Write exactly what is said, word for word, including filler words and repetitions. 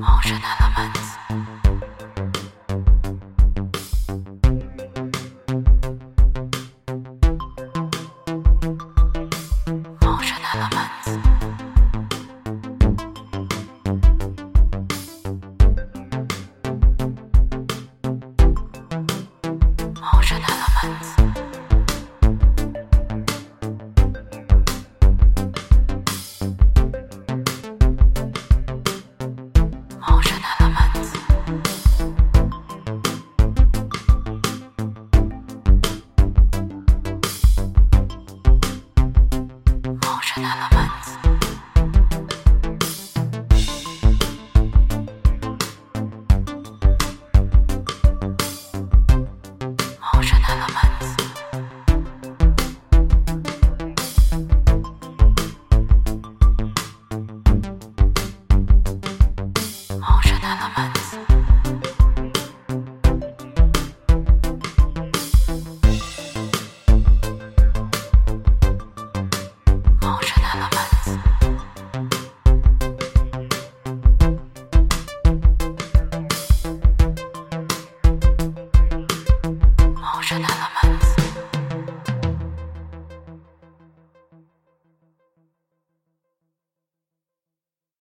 Motion elements. Motion elements. Motion elements. Motion elements. Motion elements. Motion elements. Motion elements. Motion elements. Motion elements.